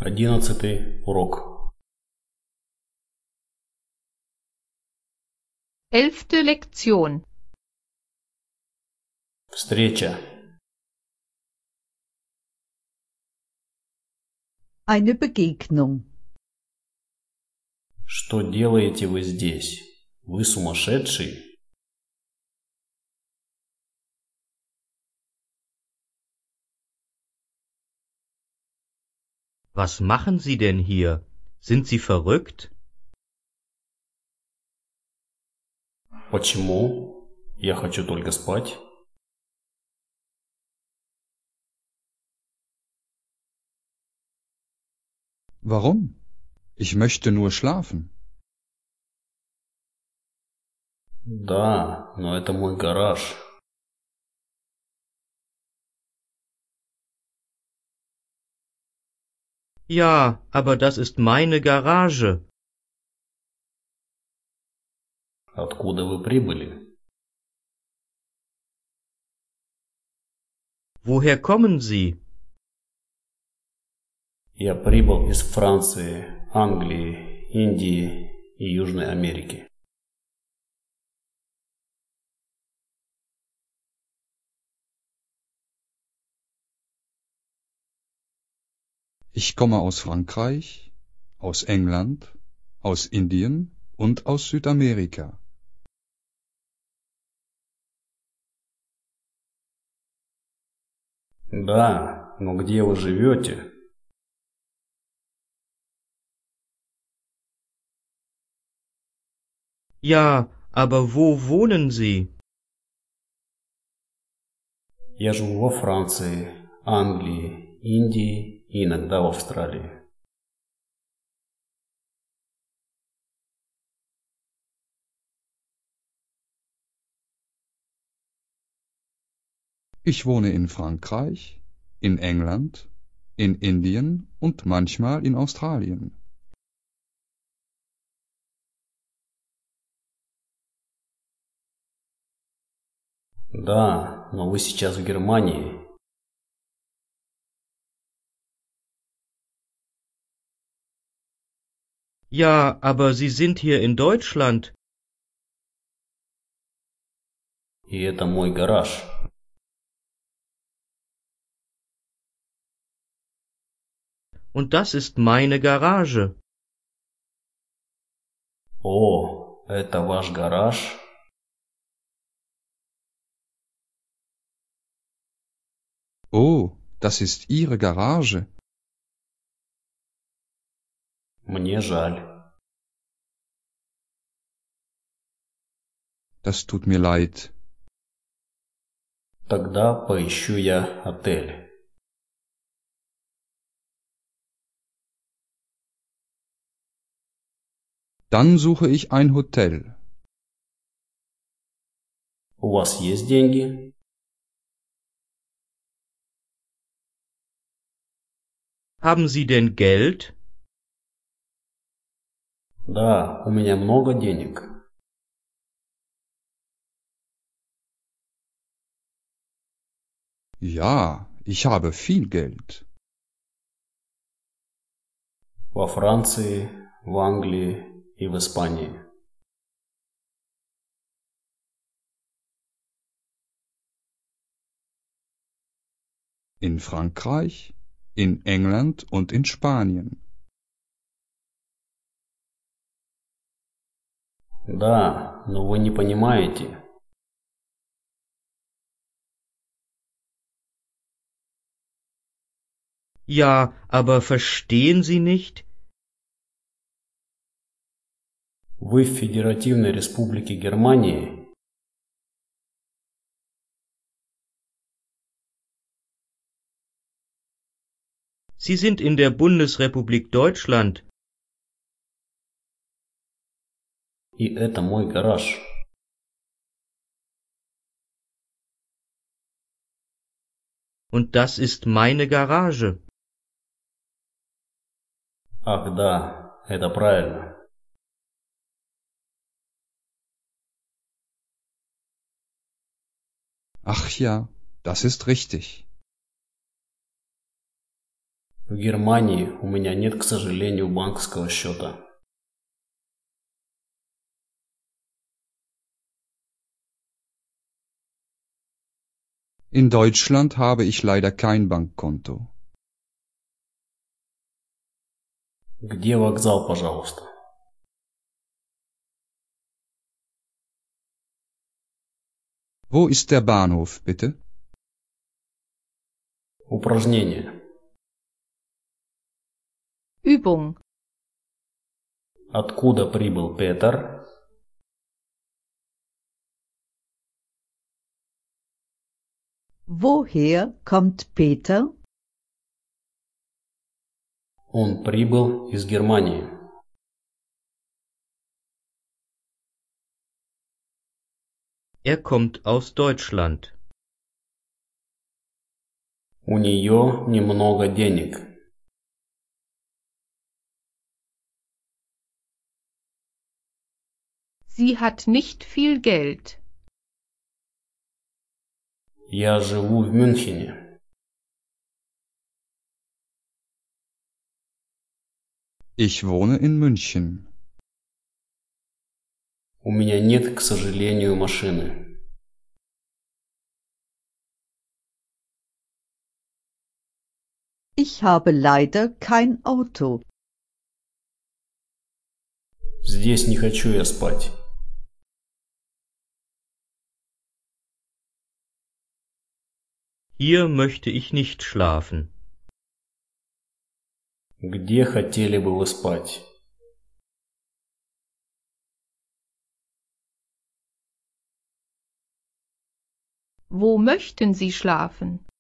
11 урок. 11. Lektion. Встреча. Eine Begegnung. Что делаете вы здесь? Вы сумасшедший? Was machen Sie denn hier? Sind Sie verrückt? Почему? Я хочу только спать. Warum? Ich möchte nur schlafen. Да, но это мой гараж. Ja, aber das ist meine Garage. Откуда вы прибыли? Woher kommen Sie? Я прибыл из Франции, Англии, Индии и Южной Америки. Ich komme aus Frankreich, aus England, aus Indien und aus Südamerika. Да, но где вы живете? Ja, aber wo wohnen Sie? Я живу во Франции, Англии, Индии и иногда в Австралии. Ich wohne in Frankreich, in England, in Indien und manchmal in Australien. Да, но вы сейчас в Германии. Ja, aber Sie sind hier in Deutschland. И это мой гараж. Und das ist meine Garage. О, это ваш гараж? Oh, das ist Ihre Garage. Мне жаль. Das tut mir leid. Тогда поищу я отель. Dann suche ich ein Hotel. У вас есть деньги? Haben Sie denn Geld? Да, у меня много денег. Ja, ich habe viel Geld. Во Франции, в Англии и в Испании. In Frankreich, in England und in Spanien. Да, но вы не понимаете. Ja, aber verstehen Sie nicht? Вы в Федеративной Республике Германии. Sie sind in der Bundesrepublik Deutschland. И это мой гараж. Und das ist meine Garage. Ах да, это правильно. Ach ja, das ist richtig. В Германии у меня нет, к сожалению, банковского счета. In Deutschland habe ich leider kein Bankkonto. Где вокзал, пожалуйста? Wo ist der Bahnhof, bitte? Упражнение. Übung. Откуда прибыл Петр? Woher kommt Peter? Он прибыл из Германии. Er kommt aus Deutschland. У нее немного денег. Sie hat nicht viel Geld. Я живу в Мюнхене. Ich wohne in München. У меня нет, к сожалению, машины. Ich habe leider kein Auto. Здесь не хочу я спать. Hier möchte ich nicht schlafen. Где хотели бы вы спать? Wo möchten Sie schlafen?